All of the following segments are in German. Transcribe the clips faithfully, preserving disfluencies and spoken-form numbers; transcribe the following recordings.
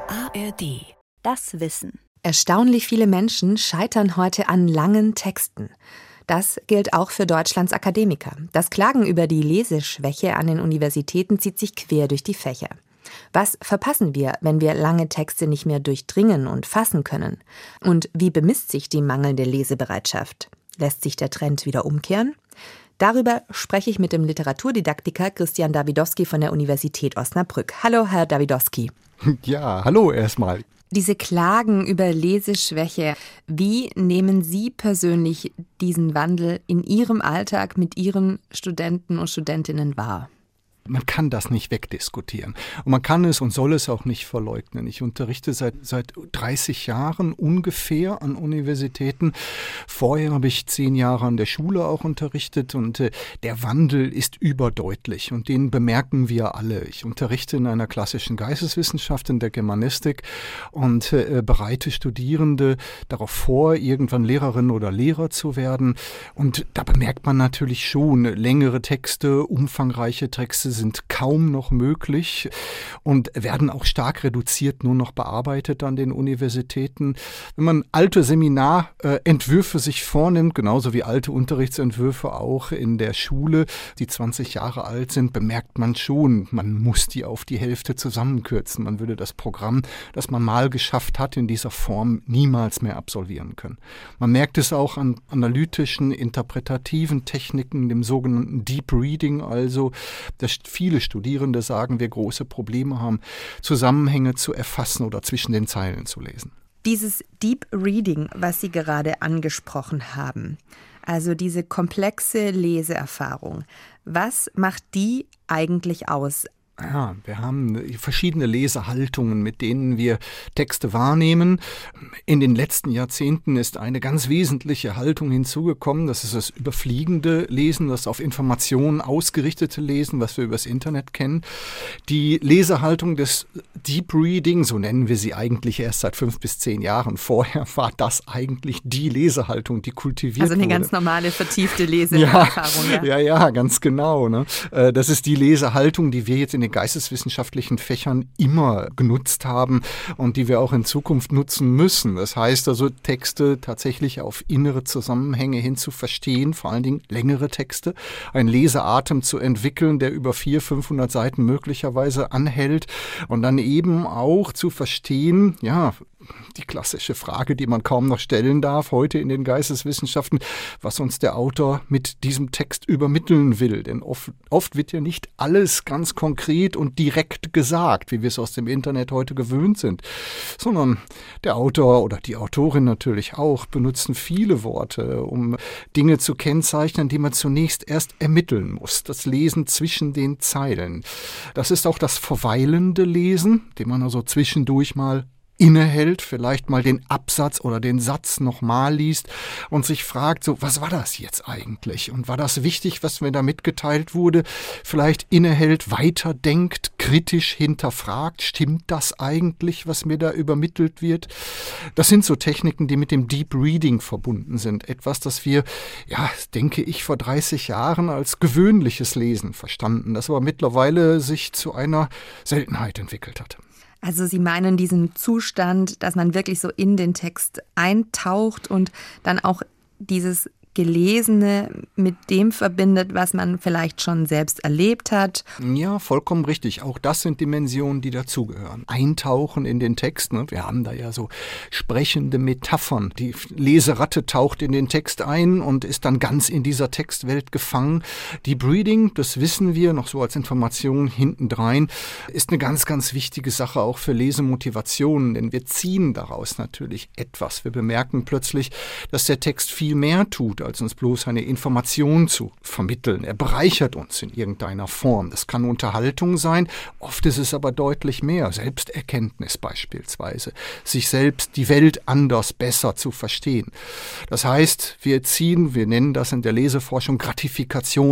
A R D. Das Wissen. Erstaunlich viele Menschen scheitern heute an langen Texten. Das gilt auch für Deutschlands Akademiker. Das Klagen über die Leseschwäche an den Universitäten zieht sich quer durch die Fächer. Was verpassen wir, wenn wir lange Texte nicht mehr durchdringen und fassen können? Und wie bemisst sich die mangelnde Lesebereitschaft? Lässt sich der Trend wieder umkehren? Darüber spreche ich mit dem Literaturdidaktiker Christian Davidowski von der Universität Osnabrück. Hallo, Herr Davidowski. Ja, hallo erstmal. Diese Klagen über Leseschwäche, wie nehmen Sie persönlich diesen Wandel in Ihrem Alltag mit Ihren Studenten und Studentinnen wahr? Man kann das nicht wegdiskutieren. Und man kann es und soll es auch nicht verleugnen. Ich unterrichte seit, seit dreißig Jahren ungefähr an Universitäten. Vorher habe ich zehn Jahre an der Schule auch unterrichtet und äh, der Wandel ist überdeutlich und den bemerken wir alle. Ich unterrichte in einer klassischen Geisteswissenschaft, in der Germanistik und äh, bereite Studierende darauf vor, irgendwann Lehrerin oder Lehrer zu werden. Und da bemerkt man natürlich schon, längere Texte, umfangreiche Texte sind kaum noch möglich und werden auch stark reduziert, nur noch bearbeitet an den Universitäten. Wenn man alte Seminarentwürfe sich vornimmt, genauso wie alte Unterrichtsentwürfe auch in der Schule, die zwanzig Jahre alt sind, bemerkt man schon, man muss die auf die Hälfte zusammenkürzen. Man würde das Programm, das man mal geschafft hat, in dieser Form niemals mehr absolvieren können. Man merkt es auch an analytischen, interpretativen Techniken, dem sogenannten Deep Reading, also das viele Studierende sagen, wir große Probleme haben, Zusammenhänge zu erfassen oder zwischen den Zeilen zu lesen. Dieses Deep Reading, was Sie gerade angesprochen haben, also diese komplexe Leseerfahrung, was macht die eigentlich aus? Ja, wir haben verschiedene Lesehaltungen, mit denen wir Texte wahrnehmen. In den letzten Jahrzehnten ist eine ganz wesentliche Haltung hinzugekommen. Das ist das überfliegende Lesen, das auf Informationen ausgerichtete Lesen, was wir übers Internet kennen. Die Lesehaltung des Deep Reading, so nennen wir sie eigentlich erst seit fünf bis zehn Jahren. Vorher war das eigentlich die Lesehaltung, die kultiviert wurde. Also eine ganz normale, vertiefte Leseerfahrung. Ja, ja, ja, ganz genau. Ne? Das ist die Lesehaltung, die wir jetzt in den geisteswissenschaftlichen Fächern immer genutzt haben und die wir auch in Zukunft nutzen müssen. Das heißt also, Texte tatsächlich auf innere Zusammenhänge hin zu verstehen, vor allen Dingen längere Texte, einen Leseatem zu entwickeln, der über vierhundert, fünfhundert Seiten möglicherweise anhält und dann eben auch zu verstehen, ja, die klassische Frage, die man kaum noch stellen darf heute in den Geisteswissenschaften, was uns der Autor mit diesem Text übermitteln will. Denn oft, oft wird ja nicht alles ganz konkret und direkt gesagt, wie wir es aus dem Internet heute gewöhnt sind, sondern der Autor oder die Autorin natürlich auch benutzen viele Worte, um Dinge zu kennzeichnen, die man zunächst erst ermitteln muss. Das Lesen zwischen den Zeilen. Das ist auch das verweilende Lesen, dem man also zwischendurch mal innehält, vielleicht mal den Absatz oder den Satz nochmal liest und sich fragt, so, was war das jetzt eigentlich? Und war das wichtig, was mir da mitgeteilt wurde? Vielleicht innehält, weiterdenkt, kritisch hinterfragt, stimmt das eigentlich, was mir da übermittelt wird? Das sind so Techniken, die mit dem Deep Reading verbunden sind. Etwas, das wir, ja, denke ich, vor dreißig Jahren als gewöhnliches Lesen verstanden, das aber mittlerweile sich zu einer Seltenheit entwickelt hat. Also Sie meinen diesen Zustand, dass man wirklich so in den Text eintaucht und dann auch dieses Gelesene mit dem verbindet, was man vielleicht schon selbst erlebt hat. Ja, vollkommen richtig. Auch das sind Dimensionen, die dazugehören. Eintauchen in den Text. Ne? Wir haben da ja so sprechende Metaphern. Die Leseratte taucht in den Text ein und ist dann ganz in dieser Textwelt gefangen. Deep Reading, das wissen wir, noch so als Information hintendrein, ist eine ganz, ganz wichtige Sache auch für Lesemotivationen, denn wir ziehen daraus natürlich etwas. Wir bemerken plötzlich, dass der Text viel mehr tut, als uns bloß eine Information zu vermitteln. Er bereichert uns in irgendeiner Form. Das kann Unterhaltung sein, oft ist es aber deutlich mehr. Selbsterkenntnis beispielsweise. Sich selbst, die Welt anders, besser zu verstehen. Das heißt, wir ziehen, wir nennen das in der Leseforschung Gratifikationen.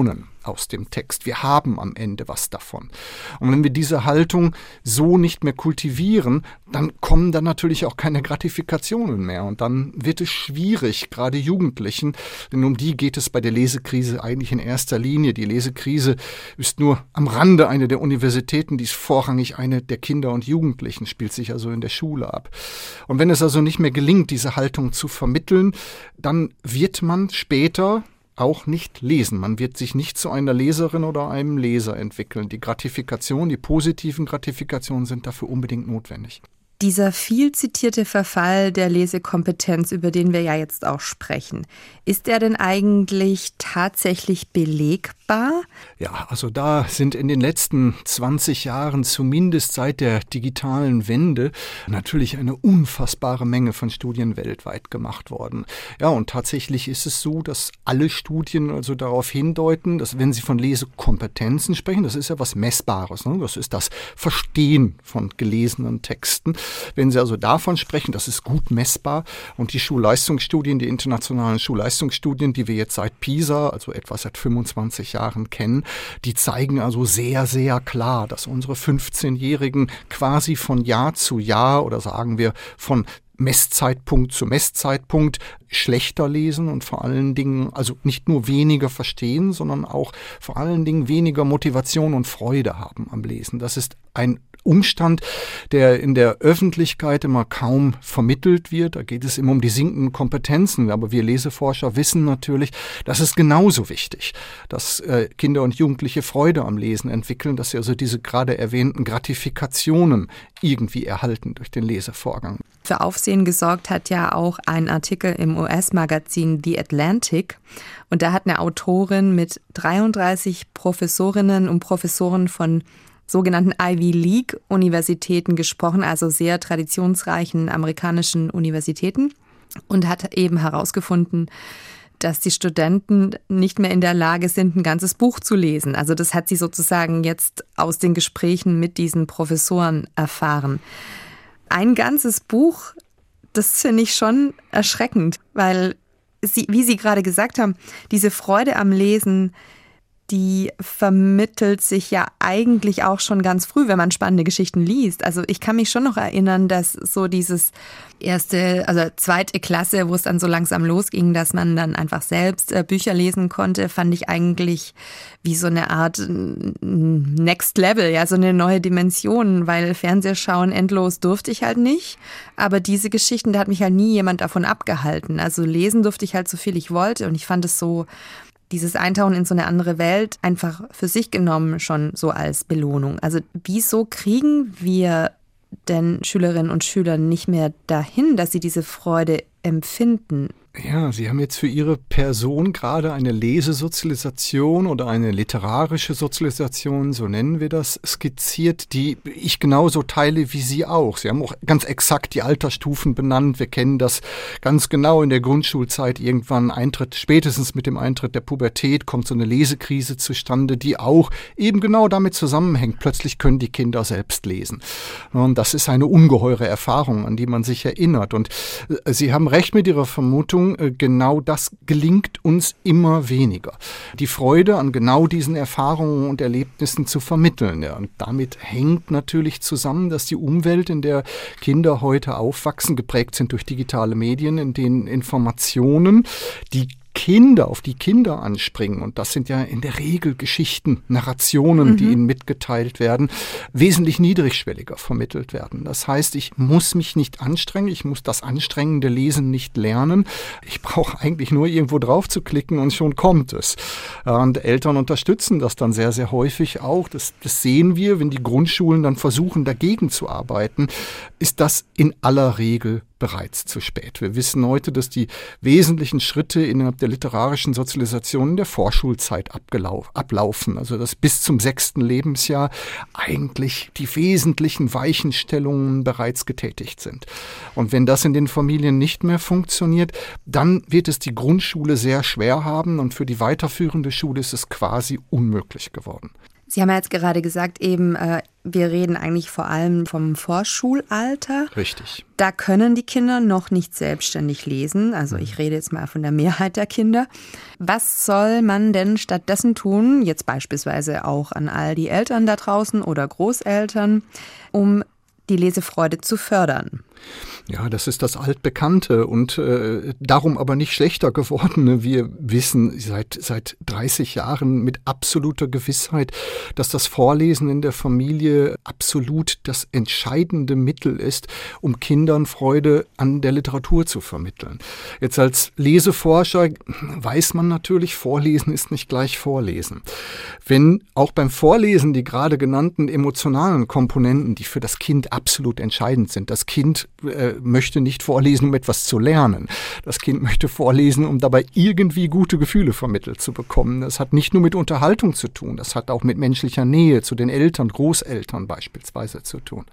aus dem Text. Wir haben am Ende was davon. Und wenn wir diese Haltung so nicht mehr kultivieren, dann kommen da natürlich auch keine Gratifikationen mehr. Und dann wird es schwierig, gerade Jugendlichen, denn um die geht es bei der Lesekrise eigentlich in erster Linie. Die Lesekrise ist nur am Rande eine der Universitäten, die ist vorrangig eine der Kinder und Jugendlichen, spielt sich also in der Schule ab. Und wenn es also nicht mehr gelingt, diese Haltung zu vermitteln, dann wird man später auch nicht lesen. Man wird sich nicht zu einer Leserin oder einem Leser entwickeln. Die Gratifikation, die positiven Gratifikationen sind dafür unbedingt notwendig. Dieser viel zitierte Verfall der Lesekompetenz, über den wir ja jetzt auch sprechen, ist er denn eigentlich tatsächlich belegbar? Ja, also da sind in den letzten zwanzig Jahren, zumindest seit der digitalen Wende, natürlich eine unfassbare Menge von Studien weltweit gemacht worden. Ja, und tatsächlich ist es so, dass alle Studien also darauf hindeuten, dass wenn sie von Lesekompetenzen sprechen, das ist ja was Messbares, ne? Das ist das Verstehen von gelesenen Texten. Wenn Sie also davon sprechen, das ist gut messbar und die Schulleistungsstudien, die internationalen Schulleistungsstudien, die wir jetzt seit PISA, also etwa seit fünfundzwanzig Jahren kennen, die zeigen also sehr, sehr klar, dass unsere fünfzehnjährigen quasi von Jahr zu Jahr oder sagen wir von Messzeitpunkt zu Messzeitpunkt schlechter lesen und vor allen Dingen, also nicht nur weniger verstehen, sondern auch vor allen Dingen weniger Motivation und Freude haben am Lesen. Das ist ein Umstand, der in der Öffentlichkeit immer kaum vermittelt wird. Da geht es immer um die sinkenden Kompetenzen. Aber wir Leseforscher wissen natürlich, das ist genauso wichtig, dass äh, Kinder und Jugendliche Freude am Lesen entwickeln, dass sie also diese gerade erwähnten Gratifikationen irgendwie erhalten durch den Lesevorgang. Für Aufsehen gesorgt hat ja auch ein Artikel im U S-Magazin The Atlantic. Und da hat eine Autorin mit dreiunddreißig Professorinnen und Professoren von sogenannten Ivy League-Universitäten gesprochen, also sehr traditionsreichen amerikanischen Universitäten, und hat eben herausgefunden, dass die Studenten nicht mehr in der Lage sind, ein ganzes Buch zu lesen. Also das hat sie sozusagen jetzt aus den Gesprächen mit diesen Professoren erfahren. Ein ganzes Buch, das finde ich schon erschreckend, weil, sie, wie Sie gerade gesagt haben, diese Freude am Lesen, die vermittelt sich ja eigentlich auch schon ganz früh, wenn man spannende Geschichten liest. Also ich kann mich schon noch erinnern, dass so dieses erste, also zweite Klasse, wo es dann so langsam losging, dass man dann einfach selbst äh, Bücher lesen konnte, fand ich eigentlich wie so eine Art Next Level, ja, so eine neue Dimension, weil Fernsehschauen endlos durfte ich halt nicht. Aber diese Geschichten, da hat mich halt nie jemand davon abgehalten. Also lesen durfte ich halt so viel ich wollte und ich fand es so, dieses Eintauchen in so eine andere Welt einfach für sich genommen schon so als Belohnung. Also wieso kriegen wir denn Schülerinnen und Schüler nicht mehr dahin, dass sie diese Freude empfinden? Ja, Sie haben jetzt für Ihre Person gerade eine Lesesozialisation oder eine literarische Sozialisation, so nennen wir das, skizziert, die ich genauso teile wie Sie auch. Sie haben auch ganz exakt die Altersstufen benannt. Wir kennen das ganz genau in der Grundschulzeit. Irgendwann Eintritt, spätestens mit dem Eintritt der Pubertät kommt so eine Lesekrise zustande, die auch eben genau damit zusammenhängt. Plötzlich können die Kinder selbst lesen. Und das ist eine ungeheure Erfahrung, an die man sich erinnert. Und Sie haben recht mit Ihrer Vermutung, genau das gelingt uns immer weniger. Die Freude an genau diesen Erfahrungen und Erlebnissen zu vermitteln. Ja, und damit hängt natürlich zusammen, dass die Umwelt, in der Kinder heute aufwachsen, geprägt sind durch digitale Medien, in denen Informationen, die Kinder, auf die Kinder anspringen, und das sind ja in der Regel Geschichten, Narrationen, mhm. die ihnen mitgeteilt werden, wesentlich niedrigschwelliger vermittelt werden. Das heißt, ich muss mich nicht anstrengen, ich muss das anstrengende Lesen nicht lernen. Ich brauche eigentlich nur irgendwo drauf zu klicken und schon kommt es. Und Eltern unterstützen das dann sehr, sehr häufig auch. Das, das sehen wir, wenn die Grundschulen dann versuchen, dagegen zu arbeiten, ist das in aller Regel bereits zu spät. Wir wissen heute, dass die wesentlichen Schritte innerhalb der literarischen Sozialisation in der Vorschulzeit abgelau- ablaufen. Also dass bis zum sechsten Lebensjahr eigentlich die wesentlichen Weichenstellungen bereits getätigt sind. Und wenn das in den Familien nicht mehr funktioniert, dann wird es die Grundschule sehr schwer haben und für die weiterführende Schule ist es quasi unmöglich geworden. Sie haben ja jetzt gerade gesagt, eben, äh, wir reden eigentlich vor allem vom Vorschulalter. Richtig. Da können die Kinder noch nicht selbstständig lesen. Also ich rede jetzt mal von der Mehrheit der Kinder. Was soll man denn stattdessen tun, jetzt beispielsweise auch an all die Eltern da draußen oder Großeltern, um die Lesefreude zu fördern? Ja, das ist das Altbekannte und äh, darum aber nicht schlechter geworden. Wir wissen seit seit dreißig Jahren mit absoluter Gewissheit, dass das Vorlesen in der Familie absolut das entscheidende Mittel ist, um Kindern Freude an der Literatur zu vermitteln. Jetzt als Leseforscher weiß man natürlich, Vorlesen ist nicht gleich Vorlesen. Wenn auch beim Vorlesen die gerade genannten emotionalen Komponenten, die für das Kind absolut entscheidend sind, das Kind äh, möchte nicht vorlesen, um etwas zu lernen. Das Kind möchte vorlesen, um dabei irgendwie gute Gefühle vermittelt zu bekommen. Das hat nicht nur mit Unterhaltung zu tun, das hat auch mit menschlicher Nähe zu den Eltern, Großeltern beispielsweise zu tun.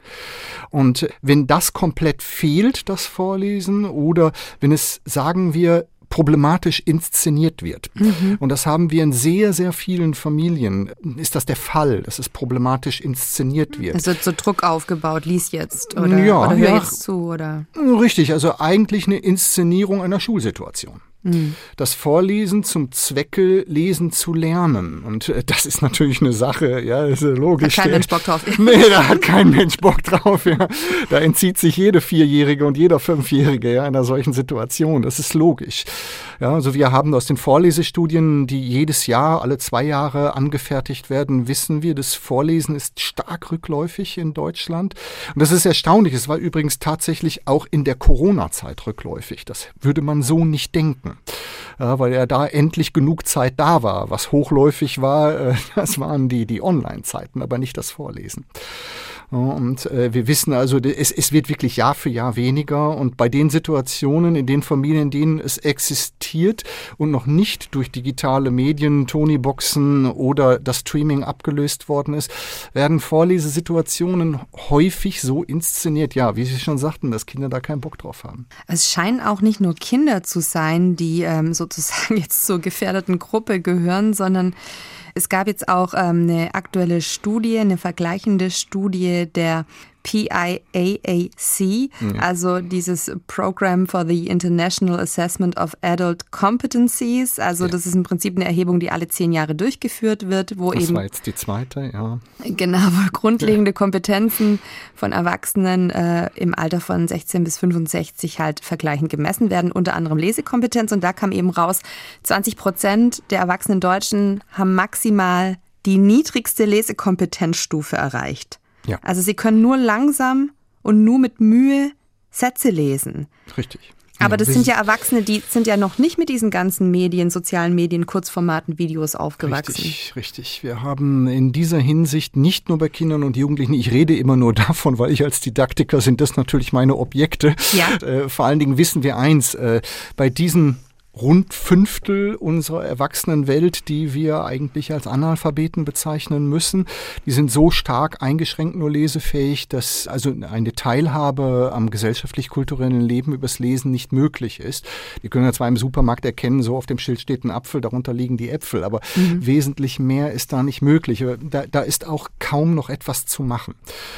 Und wenn das komplett fehlt, das Vorlesen, oder wenn es, sagen wir, problematisch inszeniert wird. Mhm. Und das haben wir in sehr, sehr vielen Familien. Ist das der Fall, dass es problematisch inszeniert wird? Es wird so Druck aufgebaut, lies jetzt oder, ja, oder hör ja, jetzt zu. Oder? Richtig, also eigentlich eine Inszenierung einer Schulsituation. Mhm. Das Vorlesen zum Zwecke, lesen zu lernen. Und äh, das ist natürlich eine Sache, ja, ist logisch. Da hat kein Mensch Bock drauf. Nee, da hat kein Mensch Bock drauf, ja. Da entzieht sich jede Vierjährige und jeder Fünfjährige ja, einer solchen Situation. Das ist logisch. Ja, also wir haben aus den Vorlesestudien, die jedes Jahr, alle zwei Jahre angefertigt werden, wissen wir, das Vorlesen ist stark rückläufig in Deutschland. Und das ist erstaunlich. Es war übrigens tatsächlich auch in der Corona-Zeit rückläufig. Das würde man so nicht denken. Ja, weil ja da endlich genug Zeit da war. Was hochläufig war, äh, das waren die, die Online-Zeiten, aber nicht das Vorlesen. Und äh, wir wissen also, es, es wird wirklich Jahr für Jahr weniger. Und bei den Situationen, in den Familien, in denen es existiert und noch nicht durch digitale Medien, Tonyboxen oder das Streaming abgelöst worden ist, werden Vorlesesituationen häufig so inszeniert, ja, wie Sie schon sagten, dass Kinder da keinen Bock drauf haben. Es scheinen auch nicht nur Kinder zu sein, die ähm, sozusagen jetzt zur gefährdeten Gruppe gehören, sondern es gab jetzt auch ähm, eine aktuelle Studie, eine vergleichende Studie der P I A A C, ja. Also dieses Program for the International Assessment of Adult Competencies. Also ja. Das ist im Prinzip eine Erhebung, die alle zehn Jahre durchgeführt wird, wo das eben war jetzt die zweite, ja. Genau, wo grundlegende Kompetenzen von Erwachsenen äh, im Alter von sechzehn bis fünfundsechzig halt vergleichend gemessen werden, unter anderem Lesekompetenz. Und da kam eben raus, zwanzig Prozent der erwachsenen Deutschen haben maximal die niedrigste Lesekompetenzstufe erreicht. Ja. Also sie können nur langsam und nur mit Mühe Sätze lesen. Richtig. Aber das sind ja Erwachsene, die sind ja noch nicht mit diesen ganzen Medien, sozialen Medien, Kurzformaten, Videos aufgewachsen. Richtig, richtig. Wir haben in dieser Hinsicht nicht nur bei Kindern und Jugendlichen, ich rede immer nur davon, weil ich als Didaktiker sind das natürlich meine Objekte. Ja. Äh, vor allen Dingen wissen wir eins, äh, bei diesen rund Fünftel unserer Erwachsenenwelt, die wir eigentlich als Analphabeten bezeichnen müssen, die sind so stark eingeschränkt nur lesefähig, dass also eine Teilhabe am gesellschaftlich-kulturellen Leben übers Lesen nicht möglich ist. Die können ja zwar im Supermarkt erkennen, so auf dem Schild steht ein Apfel, darunter liegen die Äpfel, aber mhm. wesentlich mehr ist da nicht möglich. Da, da ist auch kaum noch etwas zu machen.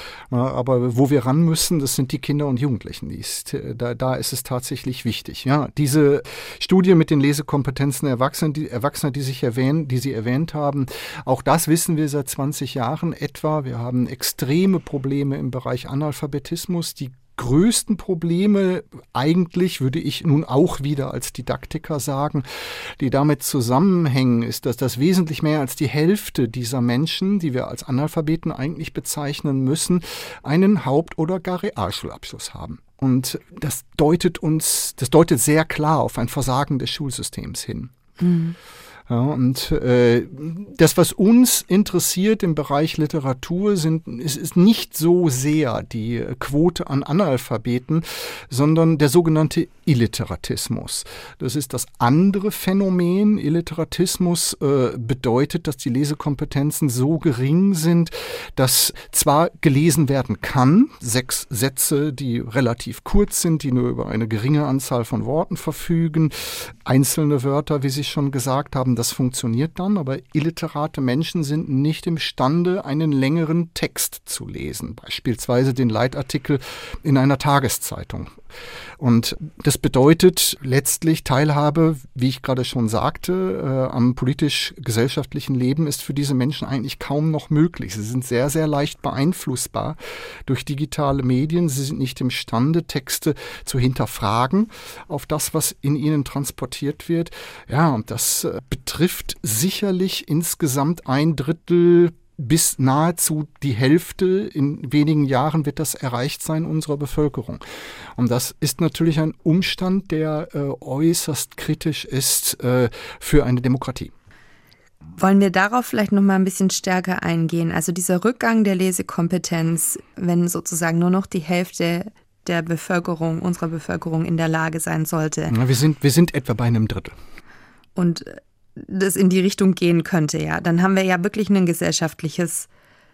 Aber wo wir ran müssen, das sind die Kinder und Jugendlichen. Die ist, da, da ist es tatsächlich wichtig. Ja, diese Studie mit den Lesekompetenzen der Erwachsenen, die Erwachsene, die sich erwähnen, die Sie erwähnt haben, auch das wissen wir seit zwanzig Jahren etwa. Wir haben extreme Probleme im Bereich Analphabetismus. Die größten Probleme eigentlich, würde ich nun auch wieder als Didaktiker sagen, die damit zusammenhängen, ist, dass das wesentlich mehr als die Hälfte dieser Menschen, die wir als Analphabeten eigentlich bezeichnen müssen, einen Haupt- oder gar Realschulabschluss haben. Und das deutet uns, das deutet sehr klar auf ein Versagen des Schulsystems hin. Mhm. Ja, und äh, das, was uns interessiert im Bereich Literatur, sind, ist, ist nicht so sehr die Quote an Analphabeten, sondern der sogenannte Illiteratismus. Das ist das andere Phänomen. Illiteratismus äh, bedeutet, dass die Lesekompetenzen so gering sind, dass zwar gelesen werden kann, sechs Sätze, die relativ kurz sind, die nur über eine geringe Anzahl von Worten verfügen, einzelne Wörter, wie Sie schon gesagt haben, haben, das funktioniert dann, aber illiterate Menschen sind nicht imstande, einen längeren Text zu lesen, beispielsweise den Leitartikel in einer Tageszeitung. Und das bedeutet letztlich Teilhabe, wie ich gerade schon sagte, äh, am politisch-gesellschaftlichen Leben ist für diese Menschen eigentlich kaum noch möglich. Sie sind sehr, sehr leicht beeinflussbar durch digitale Medien. Sie sind nicht imstande, Texte zu hinterfragen auf das, was in ihnen transportiert wird. Ja, und das äh, betrifft sicherlich insgesamt ein Drittel bis nahezu die Hälfte, in wenigen Jahren wird das erreicht sein, unserer Bevölkerung. Und das ist natürlich ein Umstand, der äh, äußerst kritisch ist äh, für eine Demokratie. Wollen wir darauf vielleicht noch mal ein bisschen stärker eingehen? Also dieser Rückgang der Lesekompetenz, wenn sozusagen nur noch die Hälfte der Bevölkerung, unserer Bevölkerung in der Lage sein sollte. Ja, wir sind, wir sind etwa bei einem Drittel. Und das in die Richtung gehen könnte, ja, dann haben wir ja wirklich ein gesellschaftliches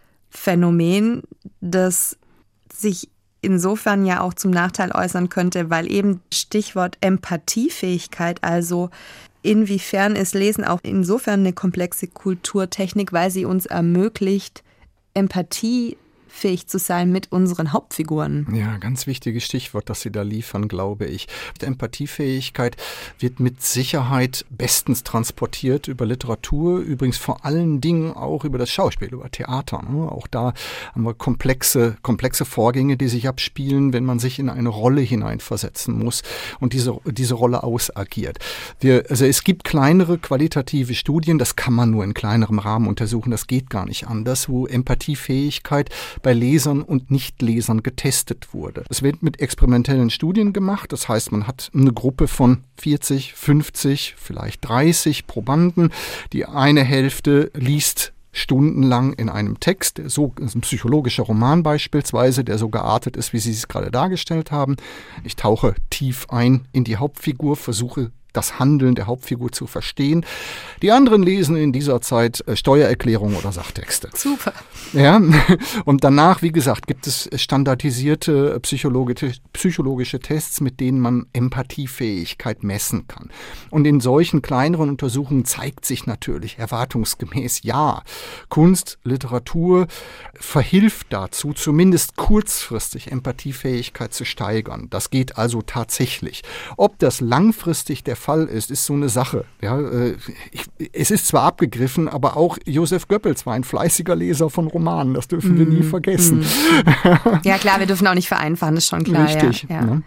Phänomen, das sich insofern ja auch zum Nachteil äußern könnte, weil eben Stichwort Empathiefähigkeit, also inwiefern ist Lesen auch insofern eine komplexe Kulturtechnik, weil sie uns ermöglicht, Empathie fähig zu sein mit unseren Hauptfiguren. Ja, ganz wichtiges Stichwort, das Sie da liefern, glaube ich. Die Empathiefähigkeit wird mit Sicherheit bestens transportiert über Literatur, übrigens vor allen Dingen auch über das Schauspiel, über Theater. Ne? Auch da haben wir komplexe, komplexe Vorgänge, die sich abspielen, wenn man sich in eine Rolle hineinversetzen muss und diese, diese Rolle ausagiert. Wir, also es gibt kleinere qualitative Studien, das kann man nur in kleinerem Rahmen untersuchen, das geht gar nicht anders, wo Empathiefähigkeit bei Lesern und Nichtlesern getestet wurde. Es wird mit experimentellen Studien gemacht, das heißt, man hat eine Gruppe von vierzig, fünfzig, vielleicht dreißig Probanden. Die eine Hälfte liest stundenlang in einem Text, der so, das ist ein psychologischer Roman beispielsweise, der so geartet ist, wie Sie es gerade dargestellt haben. Ich tauche tief ein in die Hauptfigur, versuche das Handeln der Hauptfigur zu verstehen. Die anderen lesen in dieser Zeit äh, Steuererklärungen oder Sachtexte. Super. Ja, und danach, wie gesagt, gibt es standardisierte psychologische, psychologische Tests, mit denen man Empathiefähigkeit messen kann. Und in solchen kleineren Untersuchungen zeigt sich natürlich erwartungsgemäß, ja, Kunst, Literatur verhilft dazu, zumindest kurzfristig Empathiefähigkeit zu steigern. Das geht also tatsächlich. Ob das langfristig der Fall ist, ist so eine Sache. Ja, äh, ich, es ist zwar abgegriffen, aber auch Joseph Goebbels war ein fleißiger Leser von Romanen. Das dürfen mm. wir nie vergessen. Mm. Ja klar, wir dürfen auch nicht vereinfachen, das ist schon klar. Richtig. Ja, ja. Ne?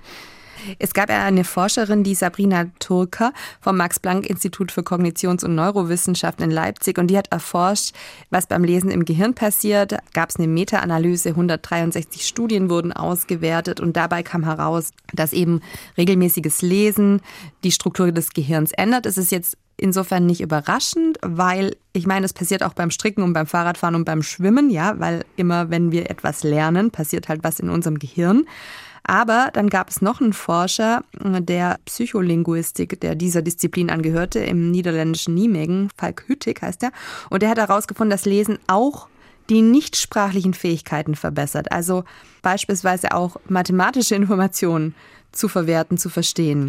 Es gab ja eine Forscherin, die Sabrina Turker vom Max-Planck-Institut für Kognitions- und Neurowissenschaften in Leipzig, und die hat erforscht, was beim Lesen im Gehirn passiert. Gab es eine Meta-Analyse, hundertdreiundsechzig Studien wurden ausgewertet und dabei kam heraus, dass eben regelmäßiges Lesen die Struktur des Gehirns ändert. Es ist jetzt insofern nicht überraschend, weil ich meine, es passiert auch beim Stricken und beim Fahrradfahren und beim Schwimmen, ja, weil immer, wenn wir etwas lernen, passiert halt was in unserem Gehirn. Aber dann gab es noch einen Forscher der Psycholinguistik, der dieser Disziplin angehörte, im niederländischen Nijmegen, Falk Hüttig heißt er, und der hat herausgefunden, dass Lesen auch die nichtsprachlichen Fähigkeiten verbessert, also beispielsweise auch mathematische Informationen zu verwerten, zu verstehen.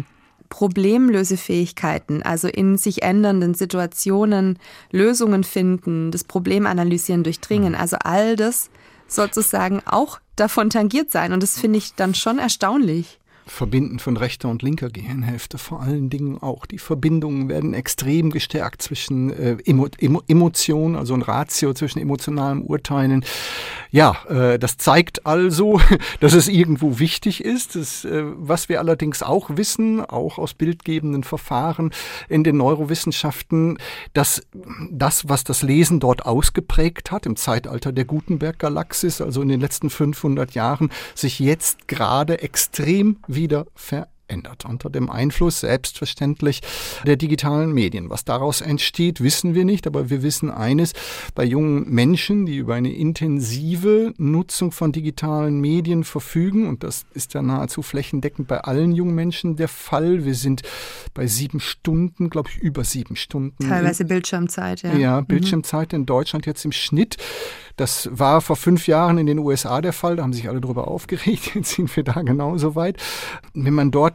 Problemlösefähigkeiten, also in sich ändernden Situationen Lösungen finden, das Problem analysieren, durchdringen, also all das sozusagen auch davon tangiert sein. Und das finde ich dann schon erstaunlich. Verbinden von rechter und linker Gehirnhälfte vor allen Dingen auch. Die Verbindungen werden extrem gestärkt zwischen äh, Emo, Emo, Emotion, also ein Ratio zwischen emotionalem Urteilen. Ja, äh, das zeigt also, dass es irgendwo wichtig ist. Das, äh, was wir allerdings auch wissen, auch aus bildgebenden Verfahren in den Neurowissenschaften, dass das, was das Lesen dort ausgeprägt hat im Zeitalter der Gutenberg-Galaxis, also in den letzten fünfhundert Jahren, sich jetzt gerade extrem wieder verändert. Unter dem Einfluss selbstverständlich der digitalen Medien. Was daraus entsteht, wissen wir nicht, aber wir wissen eines: Bei jungen Menschen, die über eine intensive Nutzung von digitalen Medien verfügen, und das ist ja nahezu flächendeckend bei allen jungen Menschen der Fall. Wir sind bei sieben Stunden, glaube ich, über sieben Stunden. Teilweise in, Bildschirmzeit, ja. Ja, Bildschirmzeit mhm. in Deutschland jetzt im Schnitt. Das war vor fünf Jahren in den U S A der Fall, da haben sich alle drüber aufgeregt, jetzt sind wir da genauso weit. Wenn man dort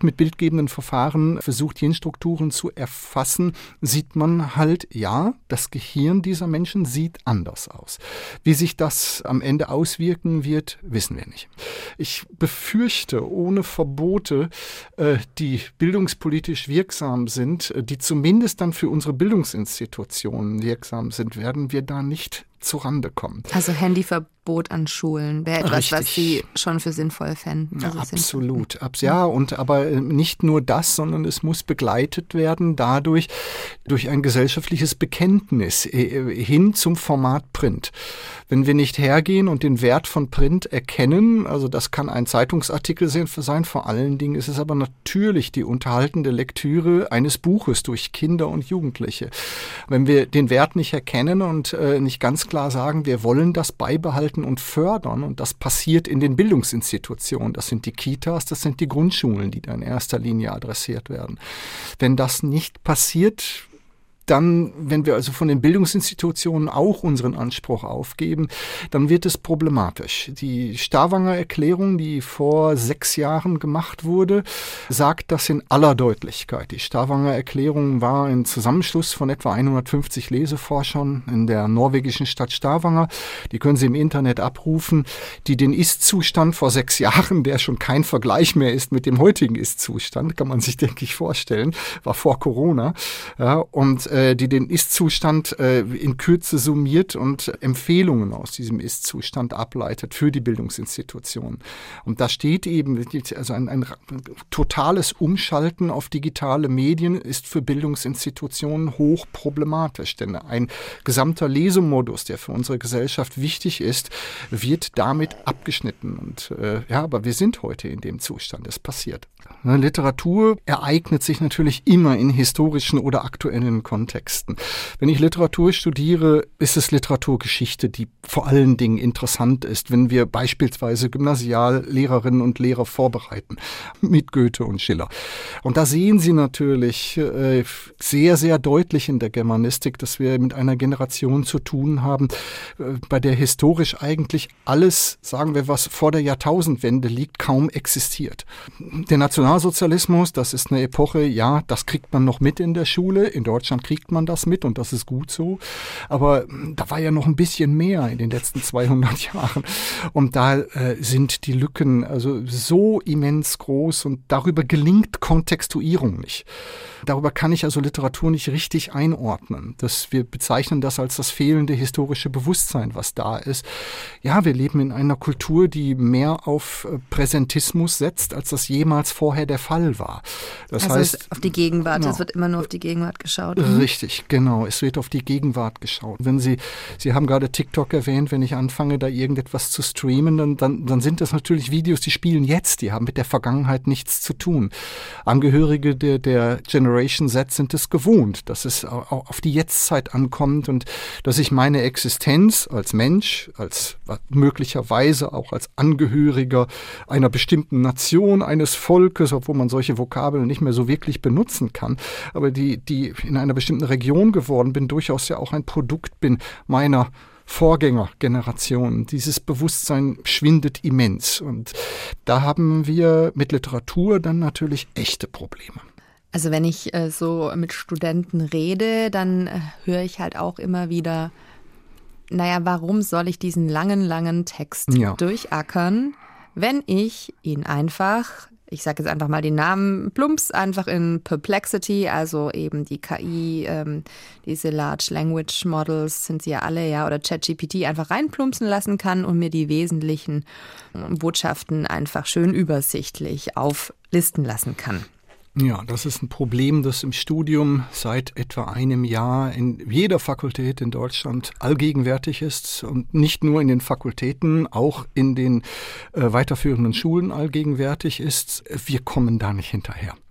Wert mit bildgebenden Verfahren versucht, Hirnstrukturen zu erfassen, sieht man halt, ja, das Gehirn dieser Menschen sieht anders aus. Wie sich das am Ende auswirken wird, wissen wir nicht. Ich befürchte, ohne Verbote, äh, die bildungspolitisch wirksam sind, die zumindest dann für unsere Bildungsinstitutionen wirksam sind, werden wir da nicht zurande kommen. Also Handyverbot an Schulen wäre etwas, Richtig. was Sie schon für sinnvoll fänden. Also ja, absolut. Sinnvoll. Ja, und aber nicht nur das, sondern es muss begleitet werden dadurch, durch ein gesellschaftliches Bekenntnis hin zum Format Print. Wenn wir nicht hergehen und den Wert von Print erkennen, also das kann ein Zeitungsartikel sein, vor allen Dingen ist es aber natürlich die unterhaltende Lektüre eines Buches durch Kinder und Jugendliche. Wenn wir den Wert nicht erkennen und äh, nicht ganz klar sagen, wir wollen das beibehalten und fördern, und das passiert in den Bildungsinstitutionen, das sind die Kitas, das sind die Grundschulen, die da in erster Linie adressiert werden. Wenn das nicht passiert, dann, wenn wir also von den Bildungsinstitutionen auch unseren Anspruch aufgeben, dann wird es problematisch. Die Stavanger Erklärung, die vor sechs Jahren gemacht wurde, sagt das in aller Deutlichkeit. Die Stavanger Erklärung war ein Zusammenschluss von etwa hundertfünfzig Leseforschern in der norwegischen Stadt Stavanger. Die können Sie im Internet abrufen, die den Ist-Zustand vor sechs Jahren, der schon kein Vergleich mehr ist mit dem heutigen Ist-Zustand, kann man sich, denke ich, vorstellen, war vor Corona, ja, und äh, die den Ist-Zustand äh, in Kürze summiert und Empfehlungen aus diesem Ist-Zustand ableitet für die Bildungsinstitutionen. Und da steht eben, also ein, ein totales Umschalten auf digitale Medien ist für Bildungsinstitutionen hoch problematisch, denn ein gesamter Lesemodus, der für unsere Gesellschaft wichtig ist, wird damit abgeschnitten. Und äh, ja, aber wir sind heute in dem Zustand, es passiert. Ne, Literatur ereignet sich natürlich immer in historischen oder aktuellen Kontexten. Wenn ich Literatur studiere, ist es Literaturgeschichte, die vor allen Dingen interessant ist, wenn wir beispielsweise Gymnasiallehrerinnen und Lehrer vorbereiten mit Goethe und Schiller. Und da sehen Sie natürlich äh, sehr, sehr deutlich in der Germanistik, dass wir mit einer Generation zu tun haben, äh, bei der historisch eigentlich alles, sagen wir, was vor der Jahrtausendwende liegt, kaum existiert. Der Nationalsozialismus, das ist eine Epoche, ja, das kriegt man noch mit in der Schule. In Deutschland kriegt man das mit und das ist gut so. Aber da war ja noch ein bisschen mehr in den letzten zweihundert Jahren. Und da äh, sind die Lücken also so immens groß und darüber gelingt Kontextuierung nicht. Darüber kann ich also Literatur nicht richtig einordnen. Das, wir bezeichnen das als das fehlende historische Bewusstsein, was da ist. Ja, wir leben in einer Kultur, die mehr auf Präsentismus setzt, als das jemals vorher der Fall war. Das also heißt, es auf die Gegenwart, ja, es wird immer nur auf die Gegenwart geschaut. Richtig, genau. Es wird auf die Gegenwart geschaut. Wenn Sie, Sie haben gerade TikTok erwähnt, wenn ich anfange, da irgendetwas zu streamen, dann, dann, dann sind das natürlich Videos, die spielen jetzt, die haben mit der Vergangenheit nichts zu tun. Angehörige der, der Generation Z sind es gewohnt, dass es auch auf die Jetztzeit ankommt und dass ich meine Existenz als Mensch, als möglicherweise auch als Angehöriger einer bestimmten Nation, eines Volkes, obwohl man solche Vokabeln nicht mehr so wirklich benutzen kann, aber die, die in einer bestimmten Region geworden bin, durchaus ja auch ein Produkt bin meiner Vorgängergeneration. Dieses Bewusstsein schwindet immens und da haben wir mit Literatur dann natürlich echte Probleme. Also wenn ich äh, so mit Studenten rede, dann äh, höre ich halt auch immer wieder, naja, warum soll ich diesen langen, langen Text ja. durchackern, wenn ich ihn einfach, ich sage jetzt einfach mal den Namen, plumps einfach in Perplexity, also eben die K I, ähm, diese Large Language Models sind sie ja alle, ja, oder ChatGPT einfach reinplumpsen lassen kann und mir die wesentlichen Botschaften einfach schön übersichtlich auflisten lassen kann. Ja, das ist ein Problem, das im Studium seit etwa einem Jahr in jeder Fakultät in Deutschland allgegenwärtig ist und nicht nur in den Fakultäten, auch in den äh, weiterführenden Schulen allgegenwärtig ist. Wir kommen da nicht hinterher.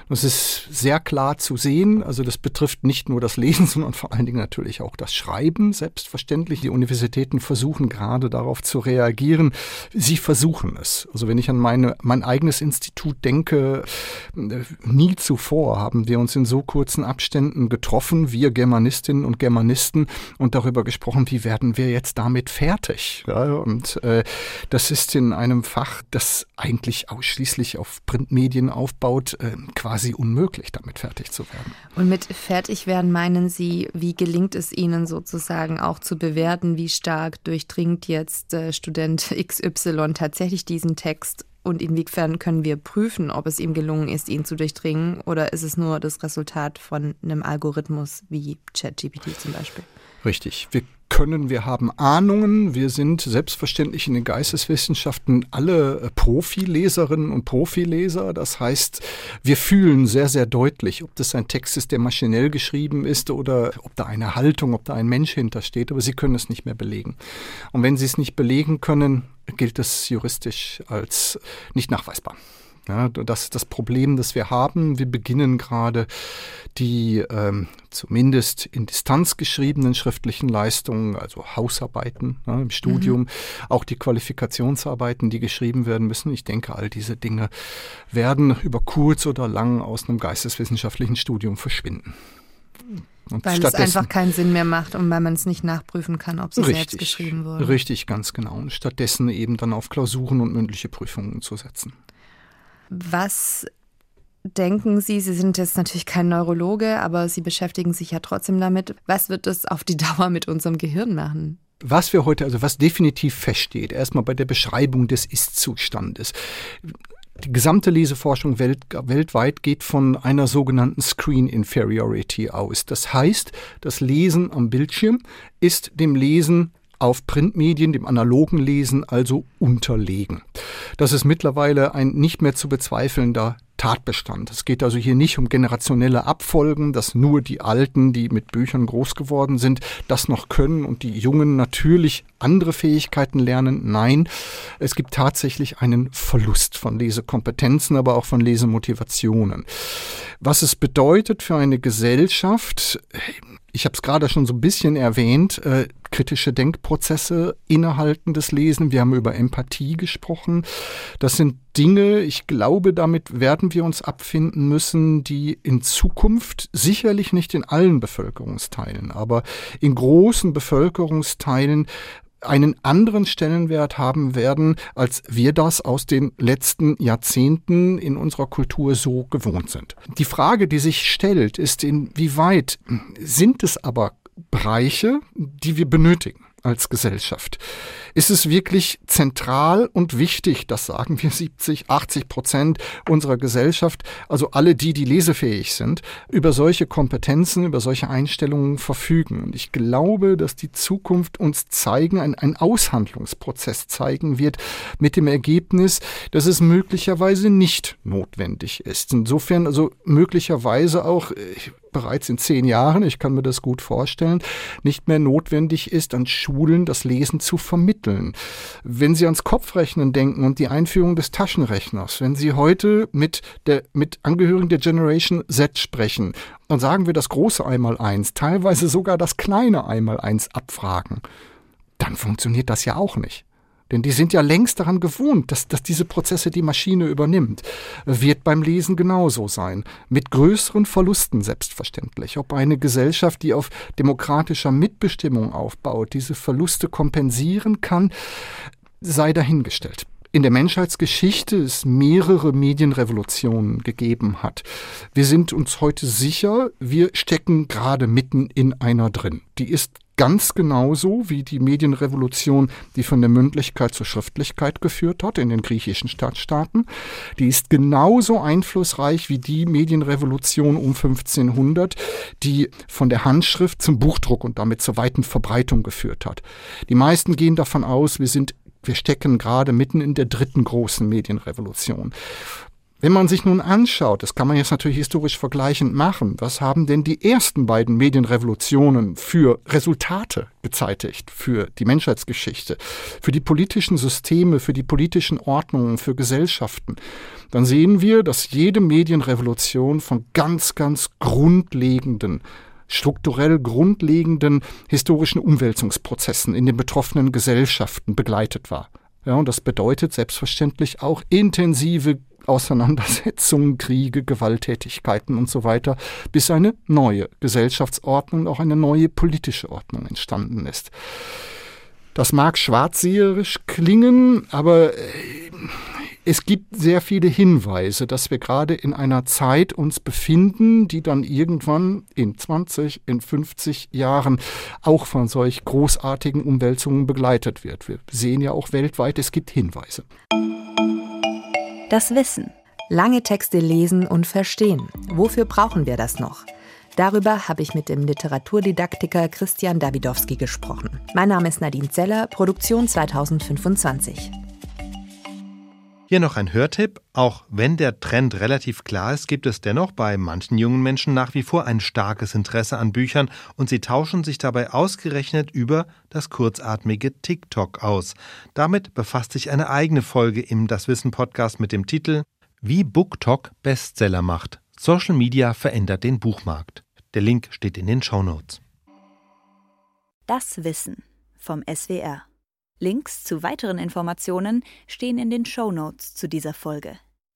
Das ist sehr klar zu sehen. Also das betrifft nicht nur das Lesen, sondern vor allen Dingen natürlich auch das Schreiben. Selbstverständlich, die Universitäten versuchen gerade darauf zu reagieren. Sie versuchen es. Also wenn ich an meine, mein eigenes Institut denke, nie zuvor haben wir uns in so kurzen Abständen getroffen, wir Germanistinnen und Germanisten, und darüber gesprochen, wie werden wir jetzt damit fertig. Ja, und äh, das ist in einem Fach, das eigentlich ausschließlich auf Printmedien aufbaut, äh, quasi unmöglich, damit fertig zu werden. Und mit fertig werden meinen Sie, wie gelingt es Ihnen sozusagen auch zu bewerten, wie stark durchdringt jetzt äh, Student X Y tatsächlich diesen Text? Und inwiefern können wir prüfen, ob es ihm gelungen ist, ihn zu durchdringen? Oder ist es nur das Resultat von einem Algorithmus wie ChatGPT zum Beispiel? Richtig. Wir können, wir haben Ahnungen. Wir sind selbstverständlich in den Geisteswissenschaften alle Profileserinnen und Profileser. Das heißt, wir fühlen sehr, sehr deutlich, ob das ein Text ist, der maschinell geschrieben ist oder ob da eine Haltung, ob da ein Mensch hintersteht. Aber sie können es nicht mehr belegen. Und wenn sie es nicht belegen können, gilt es juristisch als nicht nachweisbar. Ja, das ist das Problem, das wir haben. Wir beginnen gerade die ähm, zumindest in Distanz geschriebenen schriftlichen Leistungen, also Hausarbeiten ja, im Studium, mhm. auch die Qualifikationsarbeiten, die geschrieben werden müssen. Ich denke, all diese Dinge werden über kurz oder lang aus einem geisteswissenschaftlichen Studium verschwinden. Und weil es einfach keinen Sinn mehr macht und weil man es nicht nachprüfen kann, ob sie richtig, selbst geschrieben wurde. Richtig, ganz genau. Und stattdessen eben dann auf Klausuren und mündliche Prüfungen zu setzen. Was denken Sie, Sie sind jetzt natürlich kein Neurologe, aber Sie beschäftigen sich ja trotzdem damit. Was wird das auf die Dauer mit unserem Gehirn machen? Was wir heute, also was definitiv feststeht, erstmal bei der Beschreibung des Ist-Zustandes. Die gesamte Leseforschung welt, weltweit geht von einer sogenannten Screen Inferiority aus. Das heißt, das Lesen am Bildschirm ist dem Lesen auf Printmedien, dem analogen Lesen, also unterlegen. Das ist mittlerweile ein nicht mehr zu bezweifelnder Tatbestand. Es geht also hier nicht um generationelle Abfolgen, dass nur die Alten, die mit Büchern groß geworden sind, das noch können und die Jungen natürlich andere Fähigkeiten lernen. Nein, es gibt tatsächlich einen Verlust von Lesekompetenzen, aber auch von Lesemotivationen. Was es bedeutet für eine Gesellschaft, ich habe es gerade schon so ein bisschen erwähnt, äh, kritische Denkprozesse, innehaltendes Lesen. Wir haben über Empathie gesprochen. Das sind Dinge, ich glaube, damit werden wir uns abfinden müssen, die in Zukunft sicherlich nicht in allen Bevölkerungsteilen, aber in großen Bevölkerungsteilen einen anderen Stellenwert haben werden, als wir das aus den letzten Jahrzehnten in unserer Kultur so gewohnt sind. Die Frage, die sich stellt, ist, inwieweit sind es aber Bereiche, die wir benötigen als Gesellschaft? Ist es wirklich zentral und wichtig, das sagen wir siebzig, achtzig Prozent unserer Gesellschaft, also alle die, die lesefähig sind, über solche Kompetenzen, über solche Einstellungen verfügen? Und ich glaube, dass die Zukunft uns zeigen, ein, ein Aushandlungsprozess zeigen wird mit dem Ergebnis, dass es möglicherweise nicht notwendig ist. Insofern also möglicherweise auch bereits in zehn Jahren, ich kann mir das gut vorstellen, nicht mehr notwendig ist, an Schulen das Lesen zu vermitteln. Wenn Sie ans Kopfrechnen denken und die Einführung des Taschenrechners, wenn Sie heute mit der mit Angehörigen der Generation Z sprechen und sagen wir das große Einmaleins, teilweise sogar das kleine Einmaleins abfragen, dann funktioniert das ja auch nicht. Denn die sind ja längst daran gewohnt, dass, dass diese Prozesse die Maschine übernimmt. Wird beim Lesen genauso sein. Mit größeren Verlusten selbstverständlich. Ob eine Gesellschaft, die auf demokratischer Mitbestimmung aufbaut, diese Verluste kompensieren kann, sei dahingestellt. In der Menschheitsgeschichte es mehrere Medienrevolutionen gegeben hat. Wir sind uns heute sicher, wir stecken gerade mitten in einer drin. Die ist ganz genauso wie die Medienrevolution, die von der Mündlichkeit zur Schriftlichkeit geführt hat in den griechischen Stadtstaaten. Die ist genauso einflussreich wie die Medienrevolution um fünfzehnhundert, die von der Handschrift zum Buchdruck und damit zur weiten Verbreitung geführt hat. Die meisten gehen davon aus, wir sind Wir stecken gerade mitten in der dritten großen Medienrevolution. Wenn man sich nun anschaut, das kann man jetzt natürlich historisch vergleichend machen, was haben denn die ersten beiden Medienrevolutionen für Resultate gezeitigt, für die Menschheitsgeschichte, für die politischen Systeme, für die politischen Ordnungen, für Gesellschaften, dann sehen wir, dass jede Medienrevolution von ganz, ganz grundlegenden, strukturell grundlegenden historischen Umwälzungsprozessen in den betroffenen Gesellschaften begleitet war. Ja, und das bedeutet selbstverständlich auch intensive Auseinandersetzungen, Kriege, Gewalttätigkeiten und so weiter, bis eine neue Gesellschaftsordnung, auch eine neue politische Ordnung entstanden ist. Das mag schwarzseherisch klingen, aber es gibt sehr viele Hinweise, dass wir gerade in einer Zeit uns befinden, die dann irgendwann in zwanzig, in fünfzig Jahren auch von solch großartigen Umwälzungen begleitet wird. Wir sehen ja auch weltweit, es gibt Hinweise. Das Wissen. Lange Texte lesen und verstehen. Wofür brauchen wir das noch? Darüber habe ich mit dem Literaturdidaktiker Christian Dawidowski gesprochen. Mein Name ist Nadine Zeller, Produktion zwanzig fünfundzwanzig. Hier noch ein Hörtipp. Auch wenn der Trend relativ klar ist, gibt es dennoch bei manchen jungen Menschen nach wie vor ein starkes Interesse an Büchern und sie tauschen sich dabei ausgerechnet über das kurzatmige TikTok aus. Damit befasst sich eine eigene Folge im Das Wissen Podcast mit dem Titel Wie BookTok Bestseller macht. Social Media verändert den Buchmarkt. Der Link steht in den Shownotes. Das Wissen vom S W R. Links zu weiteren Informationen stehen in den Shownotes zu dieser Folge.